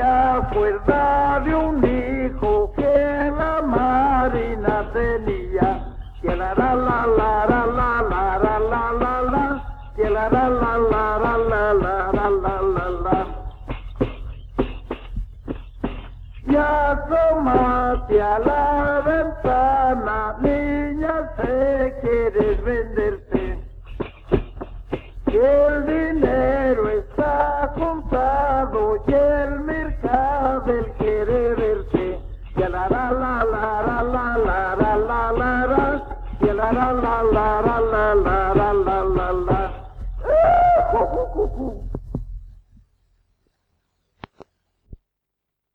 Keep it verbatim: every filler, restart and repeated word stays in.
acuerda de un hijo que la Marina tenía, que la la la la la la la la la la la, que la la la la la la la la la la la. Y asómate a la ventana, niña, sé quieres venderte, que el dinero está juntado